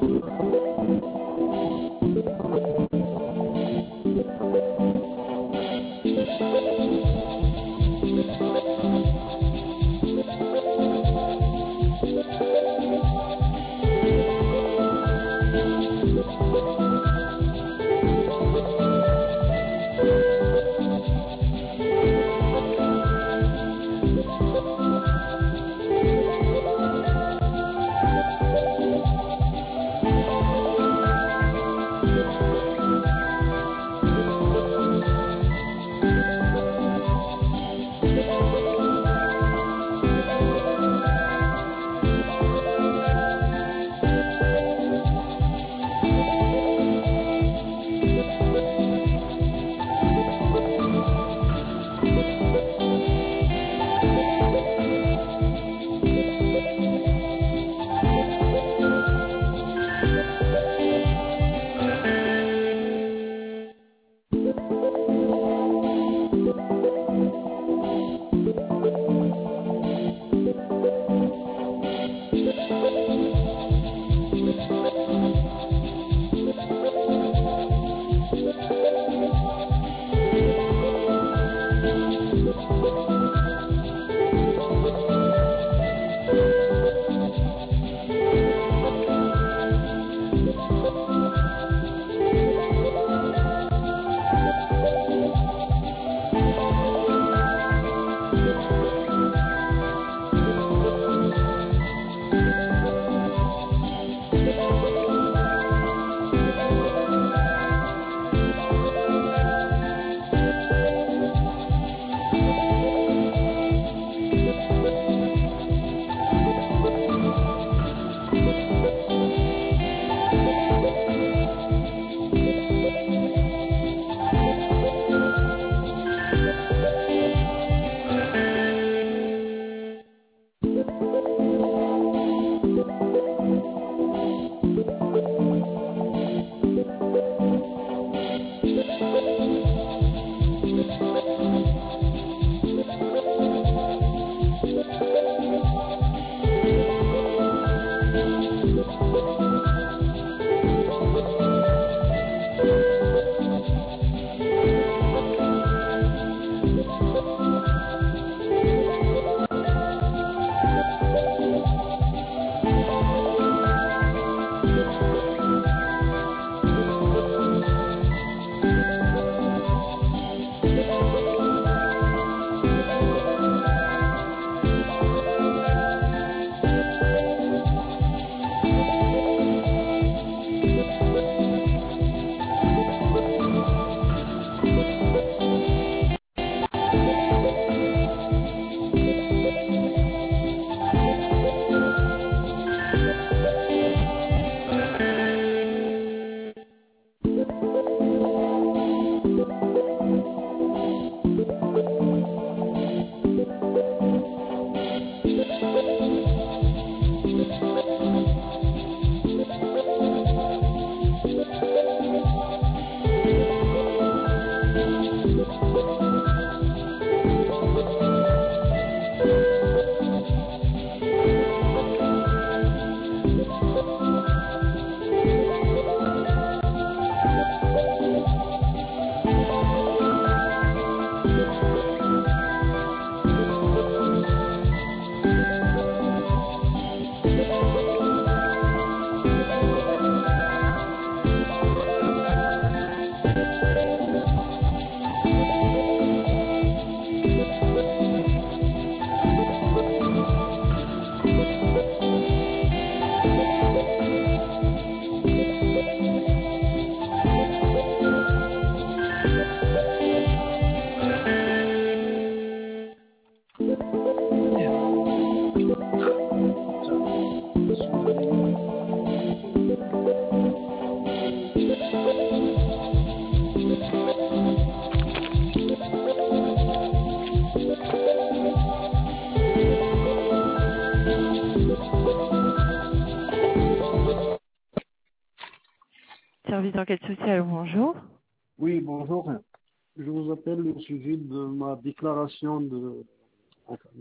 Service d'enquête sociale, bonjour. Oui, bonjour. Je vous appelle au sujet de ma déclaration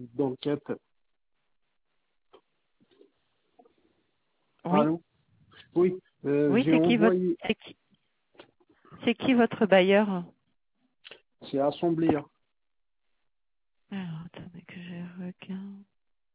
d'enquête. Oui. Allô? Oui, Oui, j'ai envoyé, c'est qui votre bailleur? c'est Assemblée, Alors, attendez que je regarde.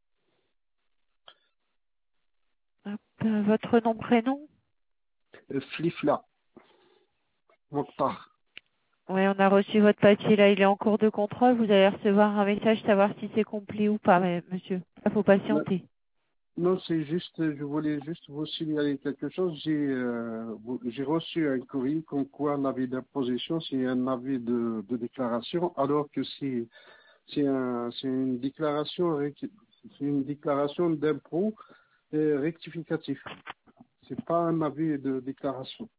Hop, votre nom, prénom? Flifla, Mokhtar. Oui, on a reçu votre papier là, il est en cours de contrôle. Vous allez recevoir un message, savoir si c'est complet ou pas, monsieur. Il faut Non, patienter. non, c'est juste, je voulais juste vous signaler quelque chose. J'ai reçu un courrier comme quoi l'avis d'imposition, c'est un avis de déclaration, alors que c'est une déclaration d'impôt rectificatif. C'est pas un avis de déclaration.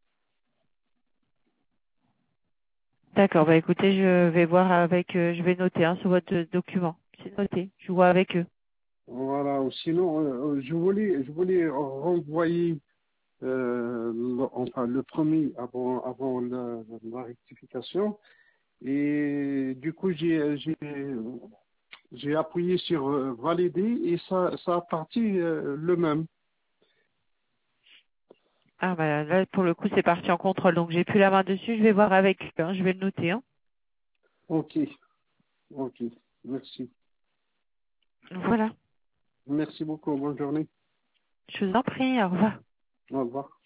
D'accord, bah écoutez, je vais voir avec, je vais noter hein, sur votre document. C'est noté, je vois avec eux. Voilà. Ou sinon, je voulais renvoyer enfin le premier avant la rectification. Et du coup, j'ai appuyé sur valider et ça a parti le même. Ah bah là, pour le coup, c'est parti en contrôle, donc j'ai plus la main dessus, je vais voir avec eux, hein, je vais le noter. Hein. Ok, ok. Merci. Voilà, Merci beaucoup. Bonne journée. je vous en prie, au revoir. Au revoir.